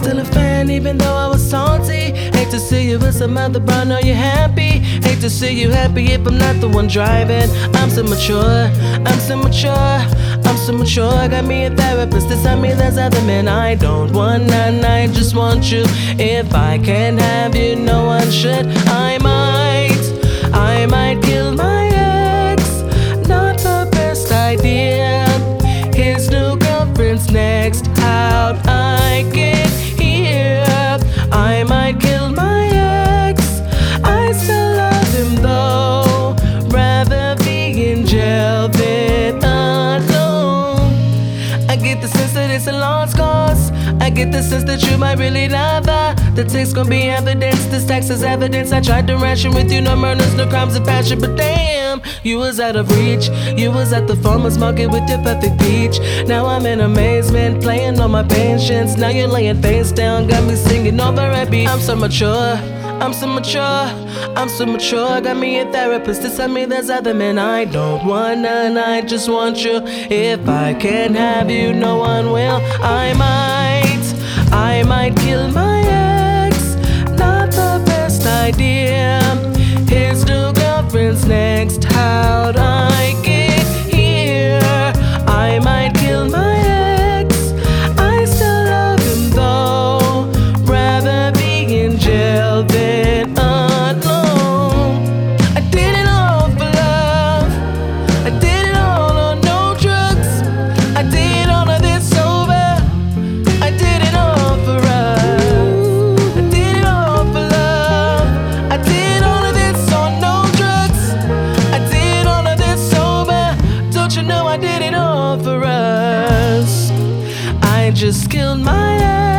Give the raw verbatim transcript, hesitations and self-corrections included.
still a fan even though I was salty. Hate to see you with some other bro, know you're happy. Hate to see you happy if I'm not the one driving. I'm so mature, I'm so mature, I'm so mature. Got me a therapist to tell me there's other men I don't want, and I just want you. If I can't have you, no one should. I might, I might kill my ex. Not the best idea. His new girlfriend's next. How'd I get here? I might kill my ex. I still love him though. Rather be in jail than alone. I get the sense that it's a lost cause. I get the sense that you might really love her. The text gon' be evidence, this text is evidence. I tried to ration with you, no murders, no crimes of passion. But damn, you was out of reach. You was at the farmer's market with your perfect peach. Now I'm in amazement, playing on my patience. Now you're laying face down, got me singing over a beat. I'm so mature, I'm so mature, I'm so mature. Got me a therapist to tell me there's other men I don't want, and I just want you. If I can't have you, no one will. I might, I might kill my ex. Not the best idea. His new girlfriend's next. How'd I get here? I might kill my ex. I still love him though. Rather be in jail than alone. I did it all for love. I did it all on no drugs. I did all of this sober. I did it all for us. I did it all for love. I did all of this on no drugs. I did all of this sober. Don't you know I did it all for us? I just killed my ex.